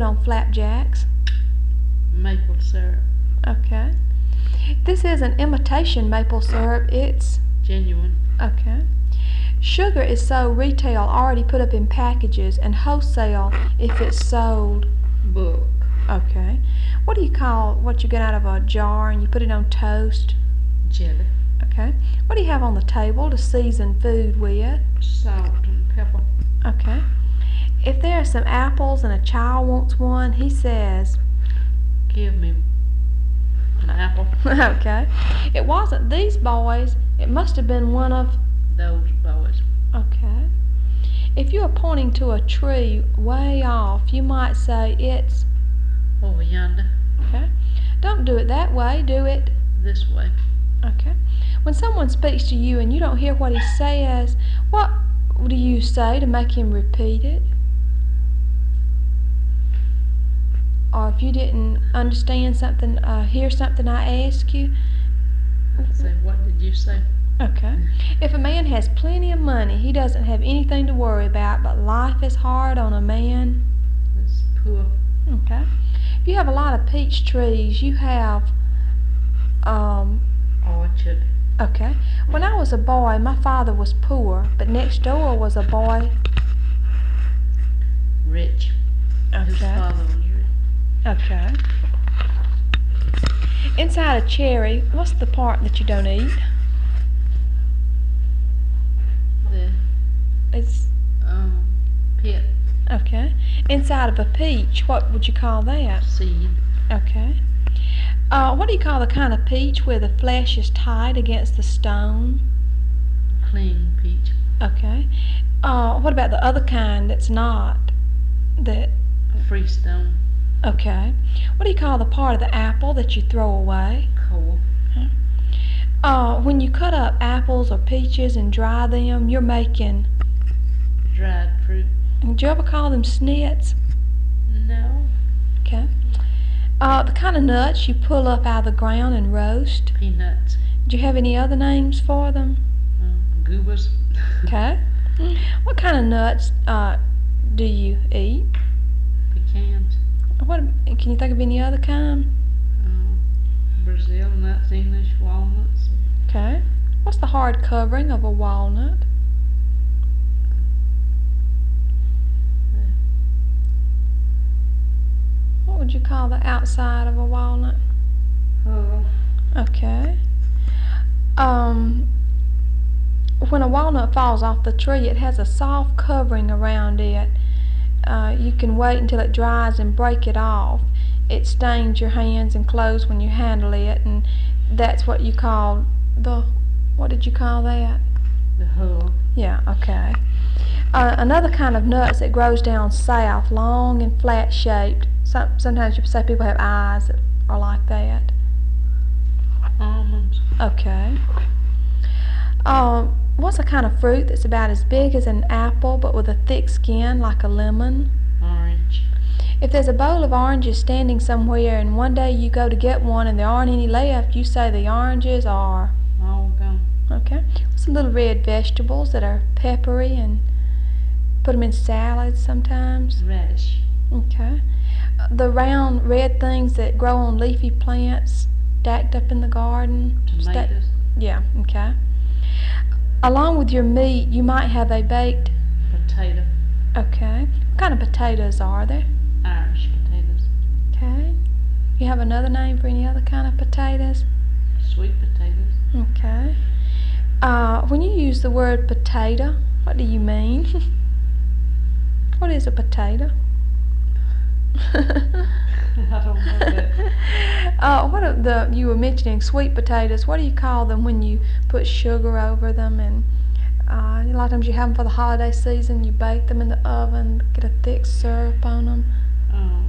on flapjacks? Maple syrup. Okay. This is an imitation maple syrup. It's Genuine. okay. Sugar is sold retail, already put up in packages, and wholesale if it's sold. Book. Okay. What do you call what you get out of a jar and you put it on toast? Jelly. Okay. What do you have on the table to season food with? Salt and pepper. Okay. If there are some apples and a child wants one, he says, Give me an apple. okay. It wasn't these boys. It must have been one of. Those boys. Okay. If you are pointing to a tree way off, you might say it's. Over yonder. Okay. Don't do it that way. Do it. This way. Okay. When someone speaks to you and you don't hear what he says, what do you say to make him repeat it? Or if you didn't understand something, hear something I asked you. I'd say, what did you say? Okay. If a man has plenty of money, he doesn't have anything to worry about, but life is hard on a man. It's poor. Okay. If you have a lot of peach trees, you have, Orchard. okay. When I was a boy, my father was poor, but next door was a boy. Rich. His Okay. father was rich. Okay. Inside a cherry, what's the part that you don't eat? The It's pit. okay. Inside of a peach, what would you call that? Seed. Okay. What do you call the kind of peach where the flesh is tied against the stone? Clean peach. Okay. What about the other kind that's not? That. Freestone. Okay. What do you call the part of the apple that you throw away? Core. When you cut up apples or peaches and dry them, you're making. Dried fruit. Did you ever call them snits? No. Okay. The kind of nuts you pull up out of the ground and roast. Peanuts. Do you have any other names for them? Goobers. Okay. What kind of nuts do you eat? Pecans. What can you think of any other kind? Brazil nuts, English walnuts. Okay. What's the hard covering of a walnut? What would you call the outside of a walnut? Hull. Okay. When a walnut falls off the tree, it has a soft covering around it. You can wait until it dries and break it off. It stains your hands and clothes when you handle it, and that's what you call the. What did you call that? The hull. Yeah. Okay. Another kind of nuts that grows down south, long and flat shaped. Sometimes you say people have eyes that are like that. Almonds. Okay. What's a kind of fruit that's about as big as an apple but with a thick skin like a lemon? Orange. If there's a bowl of oranges standing somewhere and one day you go to get one and there aren't any left, you say the oranges are. All gone. Okay. What's the little red vegetables that are peppery and put them in salads sometimes? Radish. Okay. The round red things that grow on leafy plants stacked up in the garden. Tomatoes. Yeah, okay. Along with your meat, you might have a baked. Potato. Okay. What kind of potatoes are there? Irish potatoes. Okay. You have another name for any other kind of potatoes? Sweet potatoes. Okay. When you use the word potato, what do you mean? What is a potato? I don't know that. You were mentioning sweet potatoes. What do you call them when you put sugar over them? And a lot of times you have them for the holiday season. You bake them in the oven, get a thick syrup on them.